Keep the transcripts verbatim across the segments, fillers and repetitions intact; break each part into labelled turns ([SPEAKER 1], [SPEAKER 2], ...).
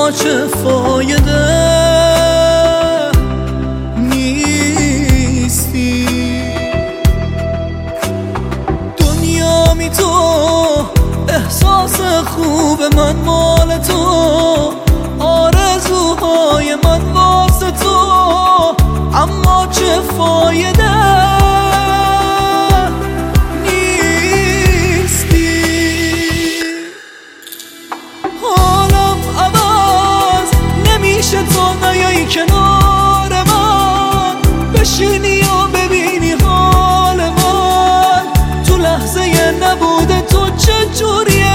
[SPEAKER 1] اما چه فایده نیستی. دنیا می تو احساس خوب من مال تو، آرزوهای من واسه تو، اما چه فایده نیستی. حالم عوض نمیشه تا نیایی کنار من، بشینی و ببینی حال من تو لحظه نبوده تو چجوریه.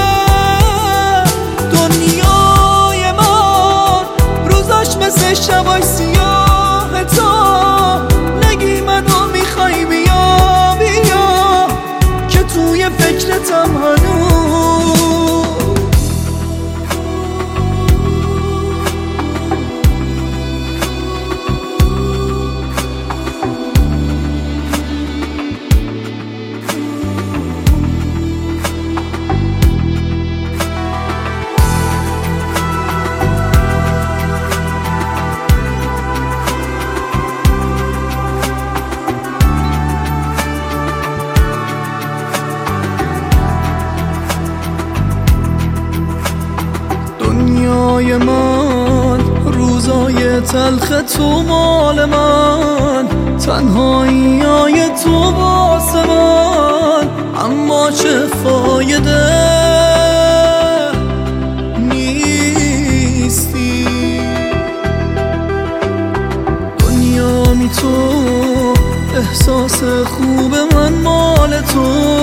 [SPEAKER 1] دنیای من روزاش مثل شبای سیاه، تا نگی منو میخوای بیا بیا که توی فکرتم هنوز. دنیای من روزای تلخ تو مال من، تنهایی های تو واسه من، اما چه فایده نیستی. دنیا می تو احساس خوب من مال تو،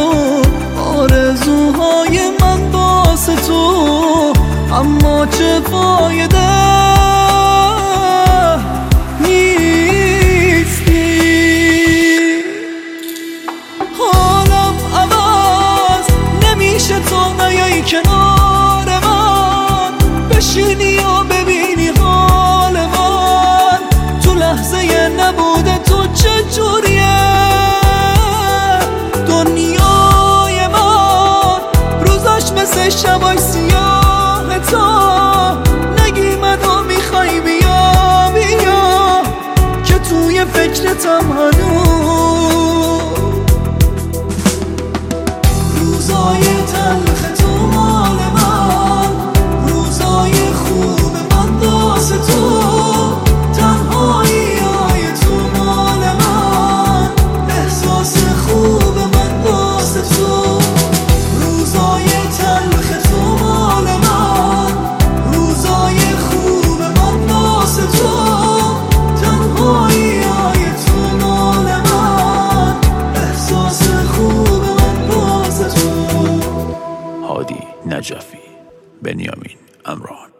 [SPEAKER 1] آرزوهای من واسه تو، اما چه فایده نیستی. حالم عوض نمیشه تا نیایی کنار من، بشینی و ببینی حال من تو لحظه نبوده تو چجوریه. دنیای من روزاش مثل شبای سیاه، تا نگی منو میخوای بیا بیا که توی فکرتم هنوز. روزای تلخ تو مال من، روزای خوب من واسه تو، تنهایی های تو مال من، احساس خوب من واسه تو. روزای تلخ تو مال من،
[SPEAKER 2] هادی نجفی، بنیامین امران.